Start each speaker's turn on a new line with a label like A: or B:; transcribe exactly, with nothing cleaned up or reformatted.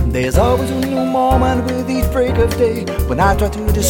A: There's always a new moment with each break of day when I try to